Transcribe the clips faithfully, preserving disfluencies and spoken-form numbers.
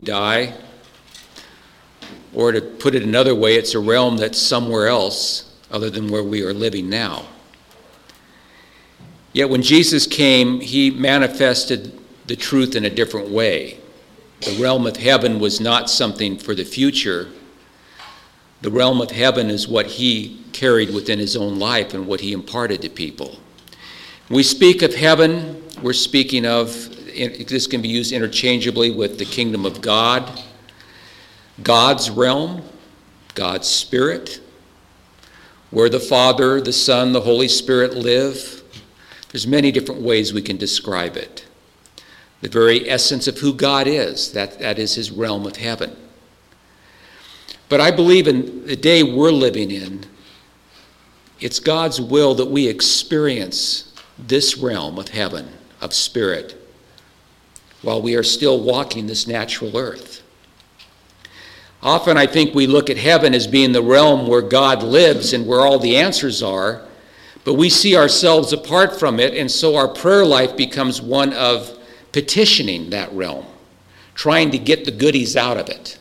die, or to put it another way, it's a realm that's somewhere else other than where we are living now. Yet when Jesus came, he manifested the truth in a different way. The realm of heaven was not something for the future. The realm of heaven is what he carried within his own life and what he imparted to people. When we speak of heaven, we're speaking of, this can be used interchangeably with the kingdom of God, God's realm, God's Spirit, where the Father, the Son, the Holy Spirit live. There's many different ways we can describe it. The very essence of who God is, that, that is his realm of heaven. But I believe in the day we're living in, it's God's will that we experience this realm of heaven, of spirit, while we are still walking this natural earth. Often I think we look at heaven as being the realm where God lives and where all the answers are, but we see ourselves apart from it, and so our prayer life becomes one of petitioning that realm, trying to get the goodies out of it.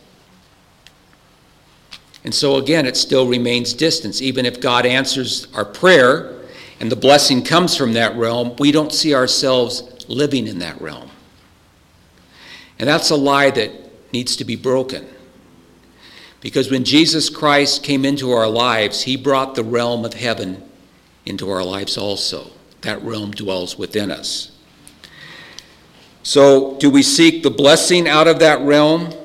And so again, it still remains distance. Even if God answers our prayer and the blessing comes from that realm, we don't see ourselves living in that realm. And that's a lie that needs to be broken. Because when Jesus Christ came into our lives, he brought the realm of heaven into our lives also. That realm dwells within us. So, do we seek the blessing out of that realm?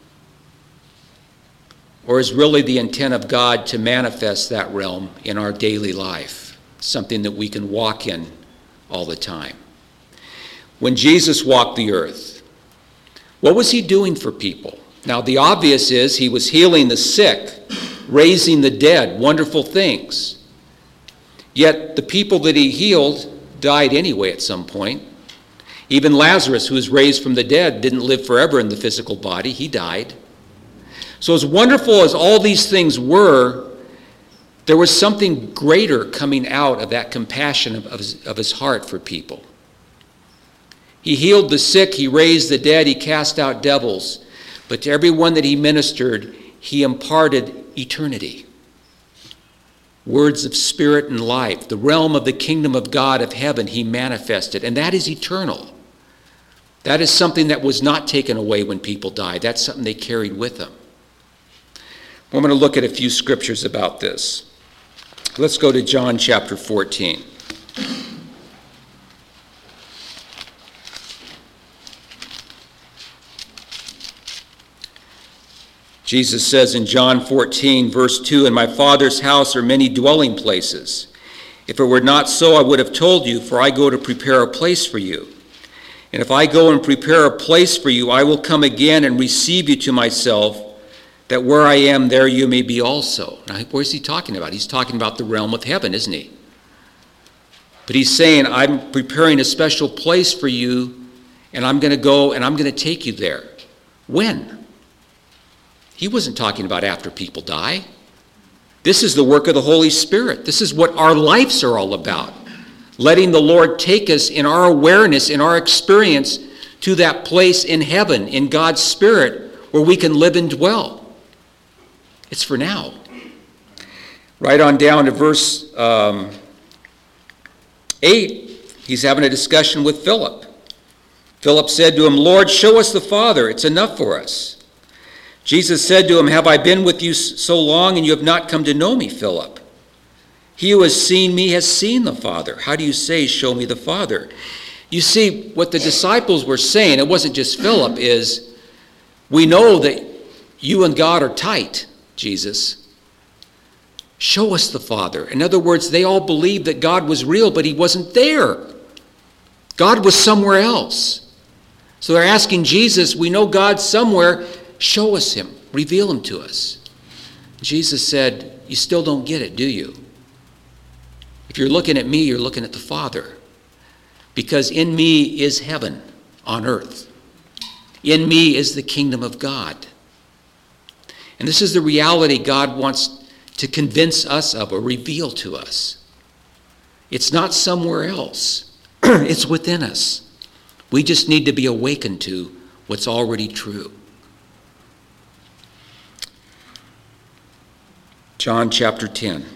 Or is really the intent of God to manifest that realm in our daily life? Something that we can walk in all the time. When Jesus walked the earth, what was he doing for people? Now, the obvious is he was healing the sick, raising the dead, wonderful things. Yet the people that he healed died anyway at some point. Even Lazarus, who was raised from the dead, didn't live forever in the physical body. He died. So as wonderful as all these things were, there was something greater coming out of that compassion of, of, his, of his heart for people. He healed the sick, he raised the dead, he cast out devils. But to everyone that he ministered, he imparted eternity. Words of spirit and life. The realm of the kingdom of God of heaven he manifested. And that is eternal. That is something that was not taken away when people died. That's something they carried with them. I'm going to look at a few scriptures about this. Let's go to John chapter fourteen. Jesus says in John fourteen, verse two, "In my Father's house are many dwelling places. If it were not so, I would have told you, for I go to prepare a place for you. And if I go and prepare a place for you, I will come again and receive you to myself, that where I am, there you may be also." Now, where's he talking about? He's talking about the realm of heaven, isn't he? But he's saying, I'm preparing a special place for you, and I'm going to go and I'm going to take you there. When? He wasn't talking about after people die. This is the work of the Holy Spirit. This is what our lives are all about. Letting the Lord take us in our awareness, in our experience, to that place in heaven, in God's Spirit, where we can live and dwell. It's for now. Right on down to verse um, eight, he's having a discussion with Philip. Philip said to him, "Lord, show us the Father. It's enough for us." Jesus said to him, "Have I been with you so long, and you have not come to know me, Philip? He who has seen me has seen the Father. How do you say, 'Show me the Father'?" You see, what the disciples were saying, it wasn't just Philip, is, we know that you and God are tight, Jesus. Show us the Father. In other words, they all believed that God was real, but he wasn't there. God was somewhere else. So they're asking Jesus, we know God's somewhere, show us him, reveal him to us. Jesus said, you still don't get it, do you? If you're looking at me, you're looking at the Father. Because in me is heaven on earth. In me is the kingdom of God. And this is the reality God wants to convince us of or reveal to us. It's not somewhere else. It's within us. We just need to be awakened to what's already true. John chapter ten.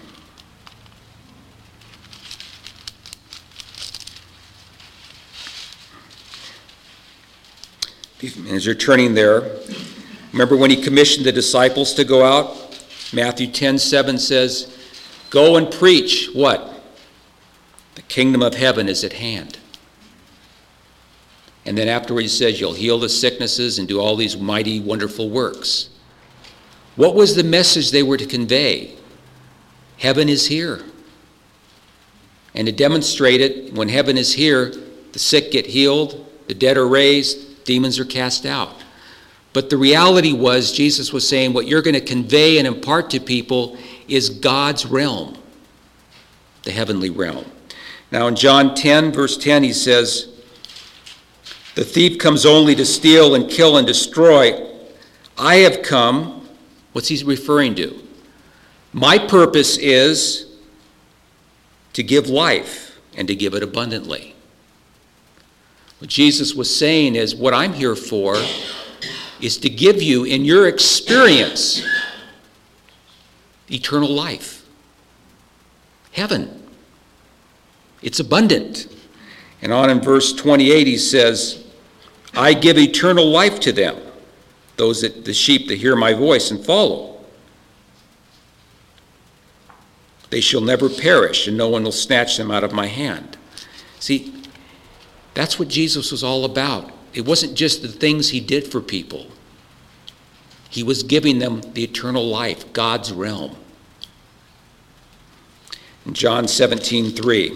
As you're turning there, remember when he commissioned the disciples to go out? Matthew ten seven says, "Go and preach," what? "The kingdom of heaven is at hand." And then afterwards he says, "You'll heal the sicknesses and do all these mighty, wonderful works." What was the message they were to convey? Heaven is here. And to demonstrate it, when heaven is here, the sick get healed, the dead are raised, demons are cast out. But the reality was, Jesus was saying, what you're going to convey and impart to people is God's realm, the heavenly realm. Now in John ten, verse ten, he says, "The thief comes only to steal and kill and destroy. I have come," what's he referring to? "My purpose is to give life and to give it abundantly." What Jesus was saying is, what I'm here for is to give you, in your experience, eternal life. Heaven. It's abundant. And on in verse twenty-eight he says, "I give eternal life to them, those that the sheep that hear my voice and follow. They shall never perish, and no one will snatch them out of my hand." See, that's what Jesus was all about. It wasn't just the things he did for people. He was giving them the eternal life, God's realm. In John seventeen three,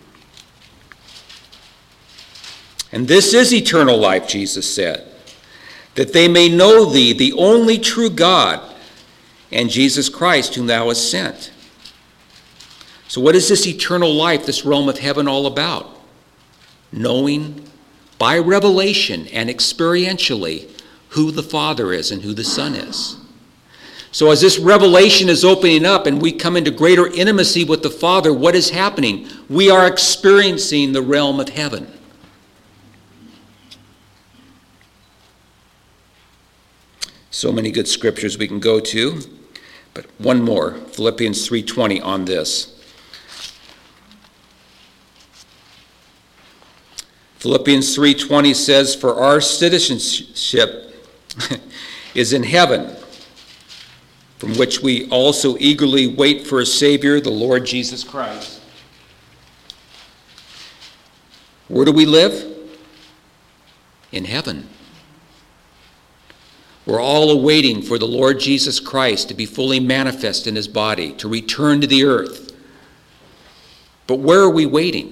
"And this is eternal life," Jesus said, "that they may know thee, the only true God, and Jesus Christ, whom thou hast sent." So what is this eternal life, this realm of heaven, all about? Knowing by revelation and experientially who the Father is and who the Son is. So as this revelation is opening up and we come into greater intimacy with the Father, what is happening? We are experiencing the realm of heaven. So many good scriptures we can go to, but one more, Philippians three twenty on this. Philippians three twenty says, "For our citizenship is in heaven, from which we also eagerly wait for a Savior, the Lord Jesus Christ." Where do we live? In heaven. We're all awaiting for the Lord Jesus Christ to be fully manifest in his body, to return to the earth. But where are we waiting?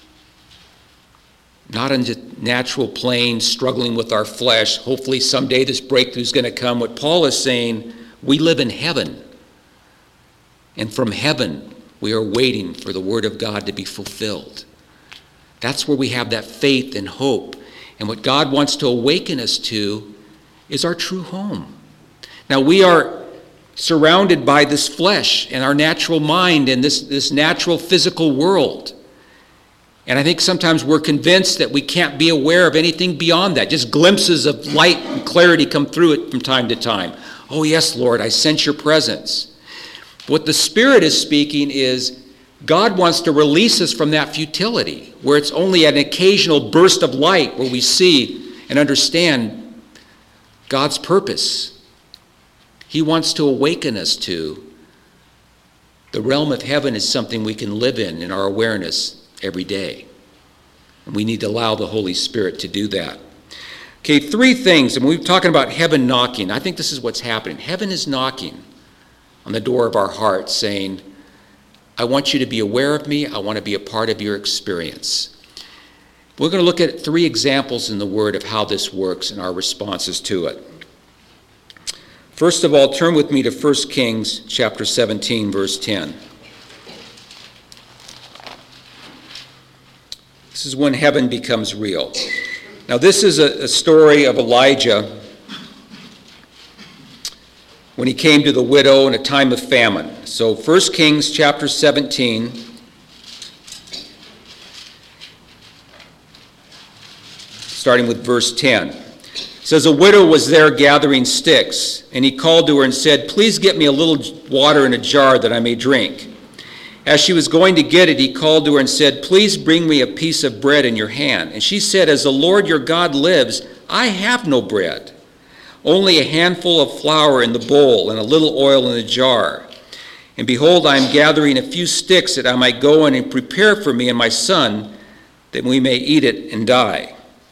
Not on the natural plane, struggling with our flesh. Hopefully someday this breakthrough is going to come. What Paul is saying, we live in heaven. And from heaven, we are waiting for the word of God to be fulfilled. That's where we have that faith and hope. And what God wants to awaken us to is our true home. Now we are surrounded by this flesh and our natural mind and this, this natural physical world. And I think sometimes we're convinced that we can't be aware of anything beyond that. Just glimpses of light and clarity come through it from time to time. Oh yes, Lord, I sense your presence. What the Spirit is speaking is God wants to release us from that futility, where it's only an occasional burst of light where we see and understand God's purpose. He wants to awaken us to the realm of heaven is something we can live in in our awareness every day. And we need to allow the Holy Spirit to do that. Okay, three things, and we're talking about heaven knocking. I think this is what's happening. Heaven is knocking on the door of our hearts saying, I want you to be aware of me. I want to be a part of your experience. We're going to look at three examples in the Word of how this works and our responses to it. First of all, turn with me to First Kings chapter seventeen, verse ten. This is when heaven becomes real. Now, this is a, a story of Elijah when he came to the widow in a time of famine. So First Kings chapter seventeen, starting with verse ten. It says, a widow was there gathering sticks, and he called to her and said, please get me a little water in a jar that I may drink. As she was going to get it, he called to her and said, please bring me a piece of bread in your hand. And she said, as the Lord your God lives, I have no bread, only a handful of flour in the bowl and a little oil in the jar. And behold, I am gathering a few sticks that I might go in and prepare for me and my son, that we may eat it and die.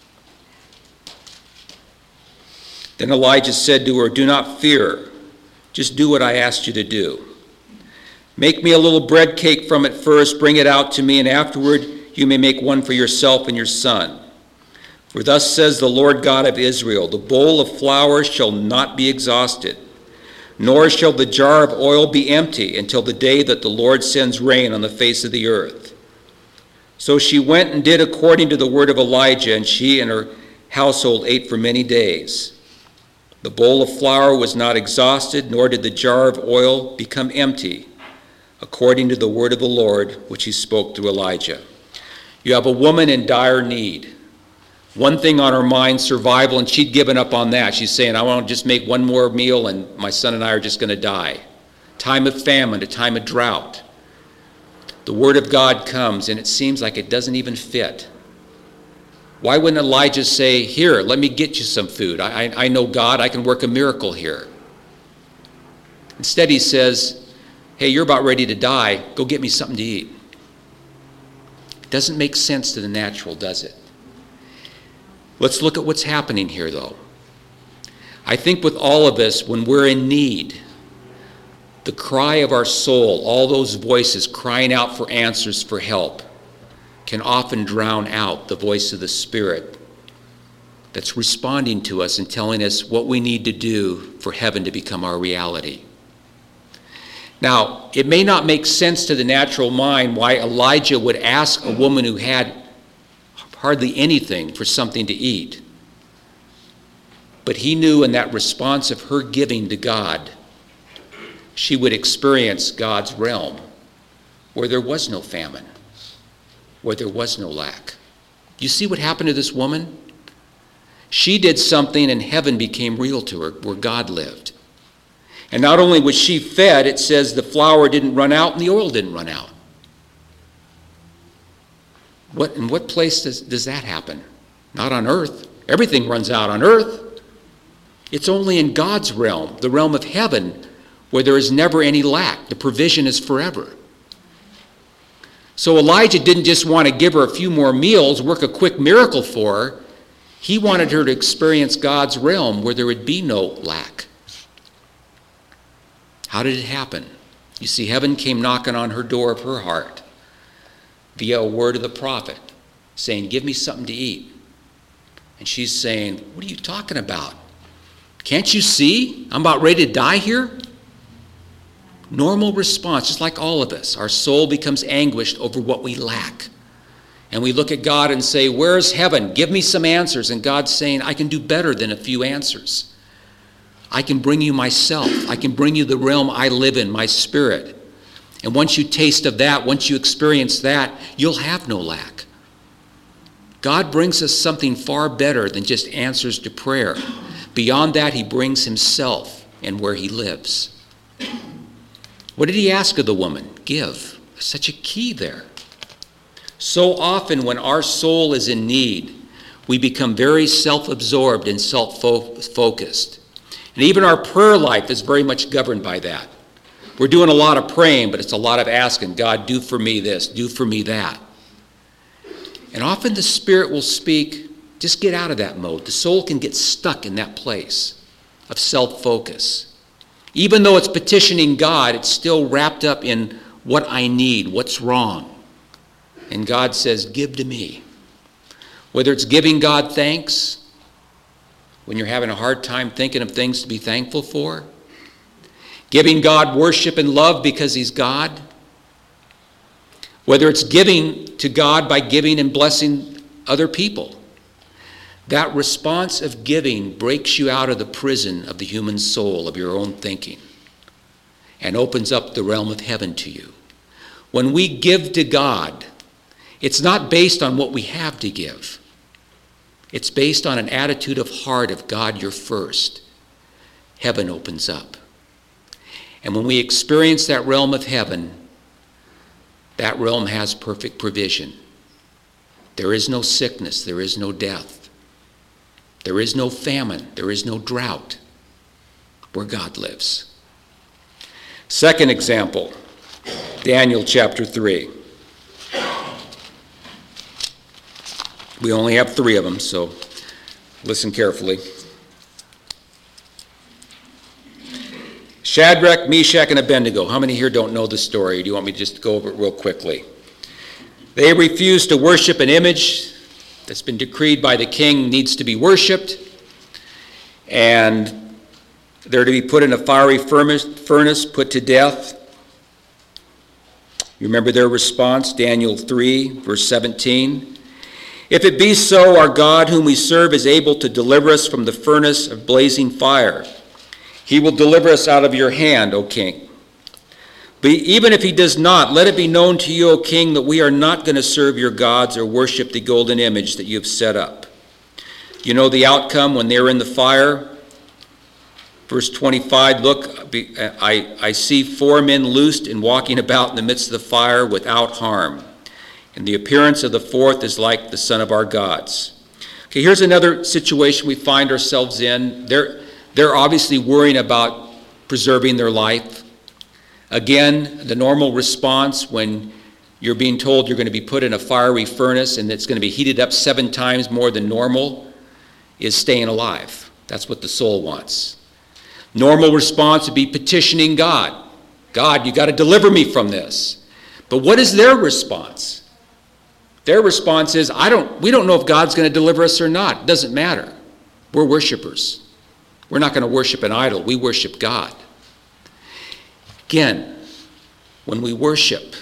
Then Elijah said to her, do not fear, just do what I asked you to do. Make me a little bread cake from it first, bring it out to me, and afterward you may make one for yourself and your son. For thus says the Lord God of Israel, the bowl of flour shall not be exhausted, nor shall the jar of oil be empty until the day that the Lord sends rain on the face of the earth. So she went and did according to the word of Elijah, and she and her household ate for many days. The bowl of flour was not exhausted, nor did the jar of oil become empty, according to the word of the Lord, which he spoke through Elijah. You have a woman in dire need. One thing on her mind, survival, and she'd given up on that. She's saying, I want to just make one more meal and my son and I are just going to die. Time of famine, a time of drought. The word of God comes and it seems like it doesn't even fit. Why wouldn't Elijah say, here, let me get you some food. I, I, I know God, I can work a miracle here. Instead he says, hey, you're about ready to die, go get me something to eat. It doesn't make sense to the natural, does it? Let's look at what's happening here, though. I think with all of us, when we're in need, the cry of our soul, all those voices crying out for answers, for help, can often drown out the voice of the Spirit that's responding to us and telling us what we need to do for heaven to become our reality. Now, it may not make sense to the natural mind why Elijah would ask a woman who had hardly anything for something to eat. But he knew in that response of her giving to God, she would experience God's realm where there was no famine, where there was no lack. You see what happened to this woman? She did something and heaven became real to her, where God lived. And not only was she fed, it says the flour didn't run out and the oil didn't run out. What, in what place does, does that happen? Not on earth. Everything runs out on earth. It's only in God's realm, the realm of heaven, where there is never any lack. The provision is forever. So Elijah didn't just want to give her a few more meals, work a quick miracle for her. He wanted her to experience God's realm where there would be no lack. How did it happen? You see, heaven came knocking on her door of her heart via a word of the prophet saying, give me something to eat. And she's saying, what are you talking about? Can't you see? I'm about ready to die here. Normal response, just like all of us. Our soul becomes anguished over what we lack. And we look at God and say, where's heaven? Give me some answers. And God's saying, I can do better than a few answers. I can bring you myself. I can bring you the realm I live in, my spirit. And once you taste of that, once you experience that, you'll have no lack. God brings us something far better than just answers to prayer. Beyond that, he brings himself and where he lives. What did he ask of the woman? Give. There's such a key there. So often when our soul is in need, we become very self-absorbed and self-focused. And even our prayer life is very much governed by that. We're doing a lot of praying, but it's a lot of asking, God, do for me this, do for me that. And often the Spirit will speak, just get out of that mode. The soul can get stuck in that place of self-focus. Even though it's petitioning God, it's still wrapped up in what I need, what's wrong. And God says, give to me. Whether it's giving God thanks, when you're having a hard time thinking of things to be thankful for, giving God worship and love because he's God, whether it's giving to God by giving and blessing other people, that response of giving breaks you out of the prison of the human soul, of your own thinking, and opens up the realm of heaven to you. When we give to God, it's not based on what we have to give. it's based on an attitude of heart of God, you're first. Heaven opens up. And when we experience that realm of heaven, that realm has perfect provision. There is no sickness, there is no death. There is no famine, there is no drought where God lives. Second example, Daniel chapter three. We only have three of them, so listen carefully. Shadrach, Meshach, and Abednego. How many here don't know the story? Do you want me to just go over it real quickly? They refused to worship an image that's been decreed by the king needs to be worshipped, and they're to be put in a fiery furnace, put to death. You remember their response, Daniel three, verse seventeen. If it be so, our God whom we serve is able to deliver us from the furnace of blazing fire. He will deliver us out of your hand, O king. But even if he does not, let it be known to you, O king, that we are not going to serve your gods or worship the golden image that you have set up. You know the outcome when they're in the fire? Verse twenty-five, look, I, I see four men loosed and walking about in the midst of the fire without harm. And the appearance of the fourth is like the son of our gods. Okay, here's another situation we find ourselves in. They're, they're obviously worrying about preserving their life. Again, the normal response when you're being told you're going to be put in a fiery furnace and it's going to be heated up seven times more than normal is staying alive. That's what the soul wants. Normal response would be petitioning God. God, you got to deliver me from this. But what is their response? Their response is, I don't, we don't know if God's going to deliver us or not. It doesn't matter. We're worshipers. We're not going to worship an idol. We worship God. Again, when we worship,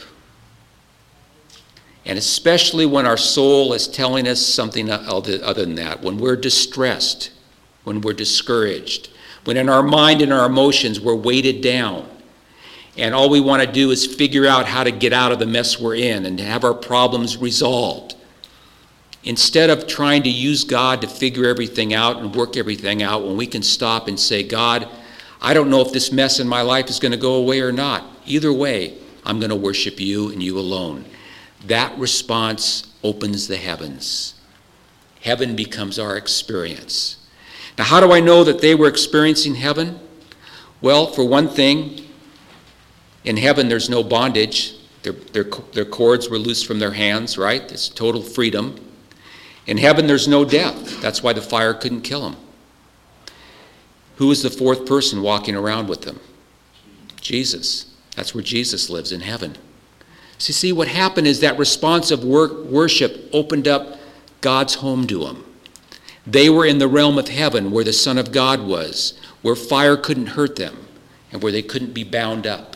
and especially when our soul is telling us something other than that, when we're distressed, when we're discouraged, when in our mind and our emotions we're weighted down, and all we want to do is figure out how to get out of the mess we're in and have our problems resolved. Instead of trying to use God to figure everything out and work everything out, when we can stop and say, God, I don't know if this mess in my life is going to go away or not. Either way, I'm going to worship you and you alone. That response opens the heavens. Heaven becomes our experience. Now, how do I know that they were experiencing heaven? Well, for one thing, in heaven, there's no bondage. Their, their, their cords were loosed from their hands, right? It's total freedom. In heaven, there's no death. That's why the fire couldn't kill them. Who is the fourth person walking around with them? Jesus. That's where Jesus lives, in heaven. So you see, what happened is that responsive wor- worship opened up God's home to them. They were in the realm of heaven where the Son of God was, where fire couldn't hurt them, and where they couldn't be bound up.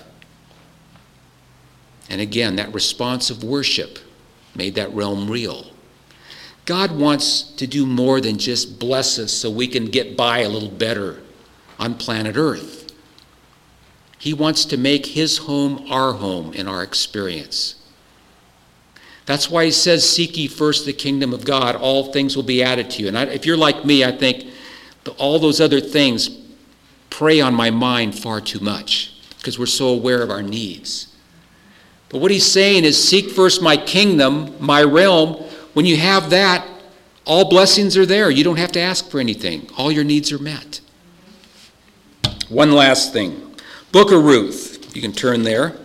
And again, that responsive worship made that realm real. God wants to do more than just bless us so we can get by a little better on planet Earth. He wants to make his home our home in our experience. That's why he says, seek ye first the kingdom of God, all things will be added to you. And I, if you're like me, I think the, all those other things prey on my mind far too much because we're so aware of our needs. But what he's saying is, seek first my kingdom, my realm. When you have that, all blessings are there. You don't have to ask for anything. All your needs are met. One last thing. Book of Ruth. You can turn there.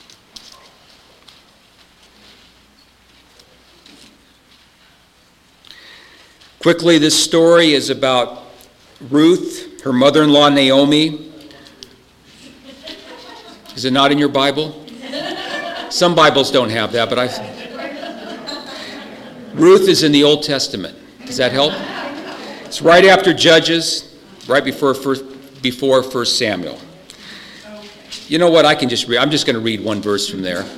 Quickly, this story is about Ruth, her mother-in-law Naomi. Is it not in your Bible? Some Bibles don't have that, but I... Ruth is in the Old Testament. Does that help? It's right after Judges, right before First, before First Samuel. You know what? I can just read. I'm just going to read one verse from there.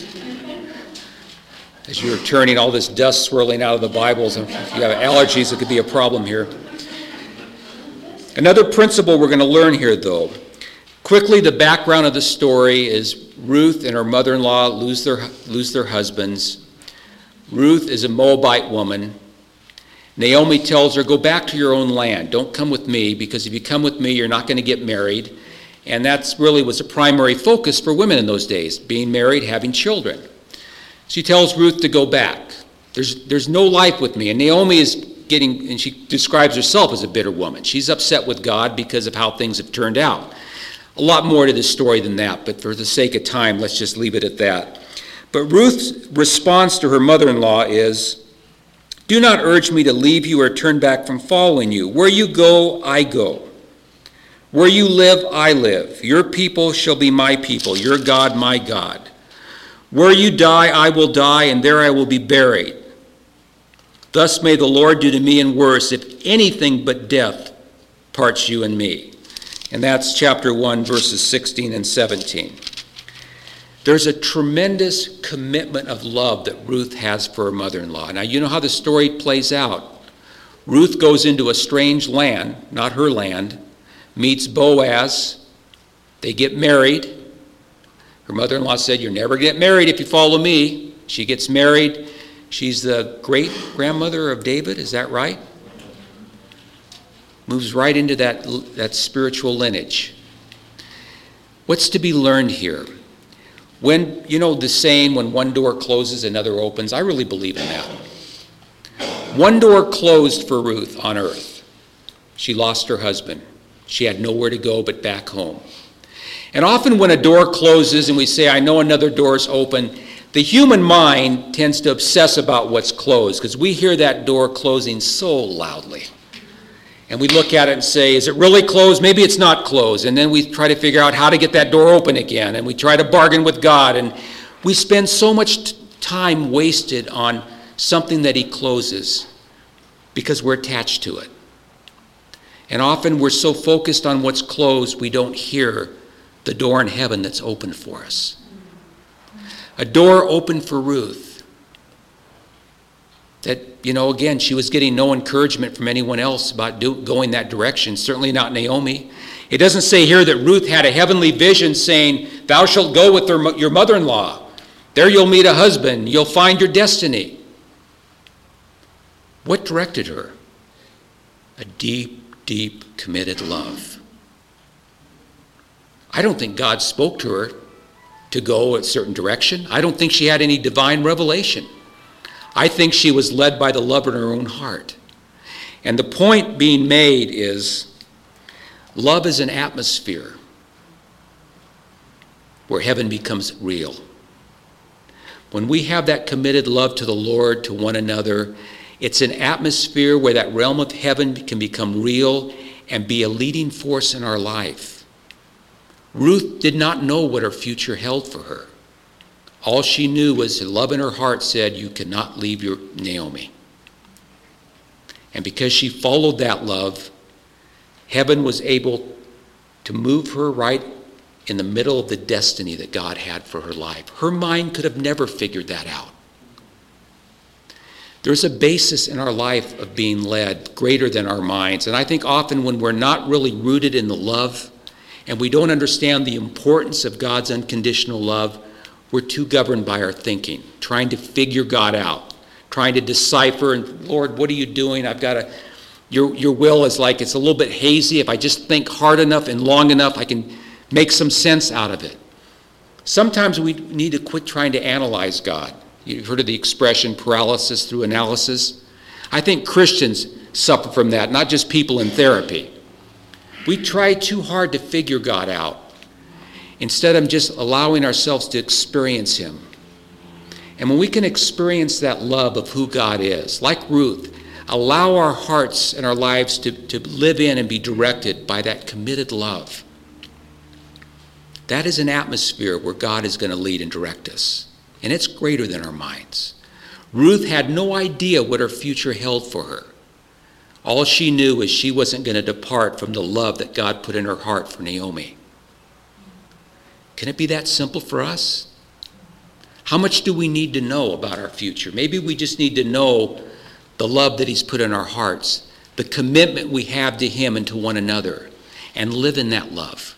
As you're turning all this dust swirling out of the Bibles, if you have allergies, it could be a problem here. Another principle we're going to learn here, though. Quickly, the background of the story is Ruth and her mother-in-law lose their lose their husbands. Ruth is a Moabite woman. Naomi tells her, go back to your own land. Don't come with me, because if you come with me, you're not going to get married. And that's really was a primary focus for women in those days, being married, having children. She tells Ruth to go back. There's, there's no life with me. And Naomi is getting, and she describes herself as a bitter woman. She's upset with God because of how things have turned out. A lot more to this story than that, but for the sake of time, let's just leave it at that. But Ruth's response to her mother-in-law is, do not urge me to leave you or turn back from following you. Where you go, I go. Where you live, I live. Your people shall be my people, your God, my God. Where you die, I will die, and there I will be buried. Thus may the Lord do to me and worse, if anything but death parts you and me. And that's chapter one, verses sixteen and seventeen. There's a tremendous commitment of love that Ruth has for her mother-in-law. Now, you know how the story plays out. Ruth goes into a strange land, not her land, meets Boaz. They get married. Her mother-in-law said, you're never going to get married if you follow me. She gets married. She's the great-grandmother of David, is that right? Moves right into that, that spiritual lineage. What's to be learned here? When, you know the saying, when one door closes, another opens? I really believe in that. One door closed for Ruth on earth. She lost her husband. She had nowhere to go but back home. And often when a door closes and we say, I know another door's open, the human mind tends to obsess about what's closed because we hear that door closing so loudly. And we look at it and say, is it really closed? Maybe it's not closed. And then we try to figure out how to get that door open again. And we try to bargain with God. And we spend so much t- time wasted on something that he closes because we're attached to it. And often we're so focused on what's closed, we don't hear the door in heaven that's open for us. A door opened for Ruth. That, you know, again, she was getting no encouragement from anyone else about do, going that direction, certainly not Naomi. It doesn't say here that Ruth had a heavenly vision saying, thou shalt go with her, your mother-in-law. There you'll meet a husband. You'll find your destiny. What directed her? A deep, deep, committed love. I don't think God spoke to her to go a certain direction. I don't think she had any divine revelation. I think she was led by the love in her own heart. And the point being made is, love is an atmosphere where heaven becomes real. When we have that committed love to the Lord, to one another, it's an atmosphere where that realm of heaven can become real and be a leading force in our life. Ruth did not know what her future held for her. All she knew was the love in her heart said, you cannot leave your Naomi. And because she followed that love, heaven was able to move her right in the middle of the destiny that God had for her life. Her mind could have never figured that out. There's a basis in our life of being led greater than our minds. And I think often when we're not really rooted in the love and we don't understand the importance of God's unconditional love, we're too governed by our thinking, trying to figure God out, trying to decipher, and Lord, what are you doing? I've got to, your, your will is like, it's a little bit hazy. If I just think hard enough and long enough, I can make some sense out of it. Sometimes we need to quit trying to analyze God. You've heard of the expression paralysis through analysis? I think Christians suffer from that, not just people in therapy. We try too hard to figure God out, instead of just allowing ourselves to experience him. And when we can experience that love of who God is, like Ruth, allow our hearts and our lives to, to live in and be directed by that committed love. That is an atmosphere where God is going to lead and direct us. And it's greater than our minds. Ruth had no idea what her future held for her. All she knew is she wasn't going to depart from the love that God put in her heart for Naomi. Can it be that simple for us? How much do we need to know about our future? Maybe we just need to know the love that he's put in our hearts, the commitment we have to him and to one another, and live in that love.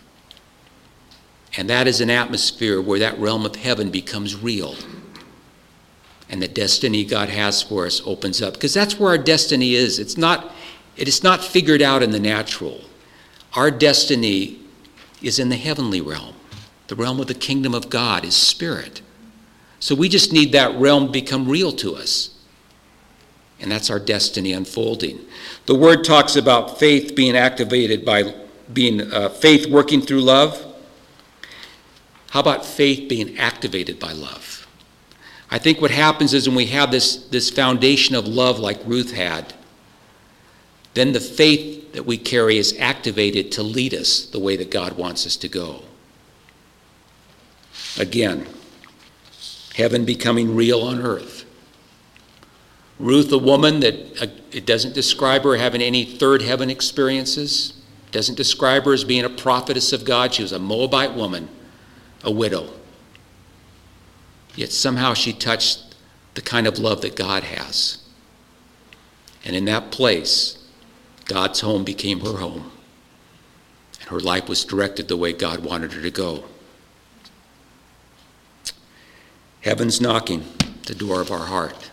And that is an atmosphere where that realm of heaven becomes real. and the destiny God has for us opens up. Because that's where our destiny is. It's not, it is not figured out in the natural. Our destiny is in the heavenly realm. The realm of the kingdom of God is spirit. So we just need that realm to become real to us. And that's our destiny unfolding. The word talks about faith being activated by being uh, faith working through love. How about faith being activated by love? I think what happens is when we have this, this foundation of love like Ruth had, then the faith that we carry is activated to lead us the way that God wants us to go. Again, heaven becoming real on earth. Ruth, a woman that uh, it doesn't describe her having any third heaven experiences. It doesn't describe her as being a prophetess of God. She was a Moabite woman, a widow. Yet somehow she touched the kind of love that God has. And in that place, God's home became her home. And her life was directed the way God wanted her to go. Heaven's knocking at the door of our heart.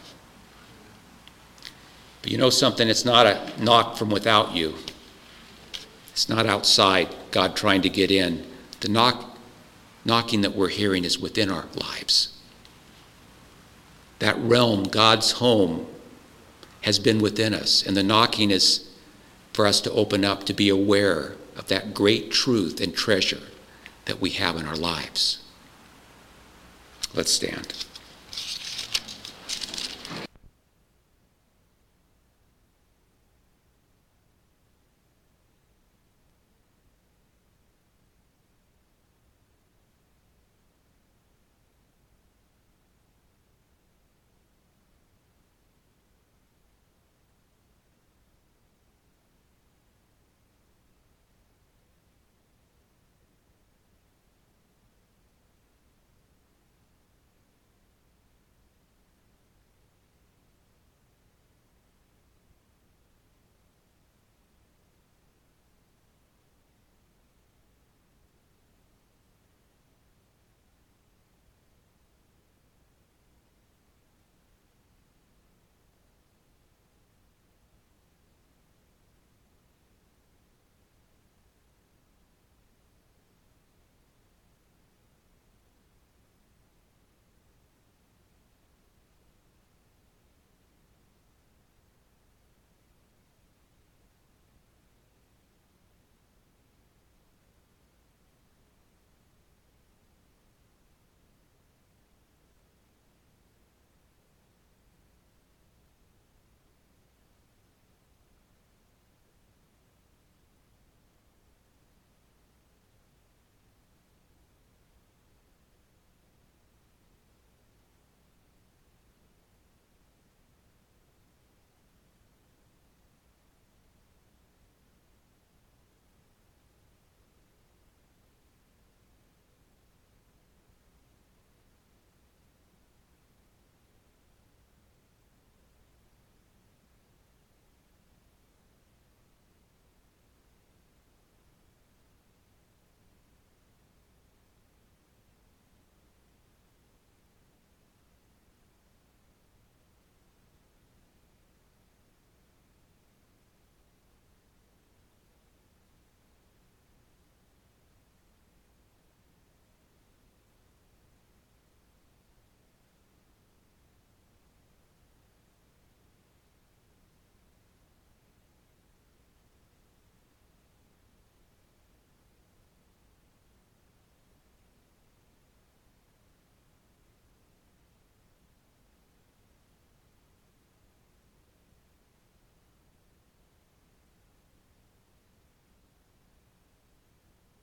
But you know something? It's not a knock from without you. It's not outside, God trying to get in. The knock, knocking that we're hearing is within our lives. That realm, God's home, has been within us. And the knocking is for us to open up, to be aware of that great truth and treasure that we have in our lives. Let's stand.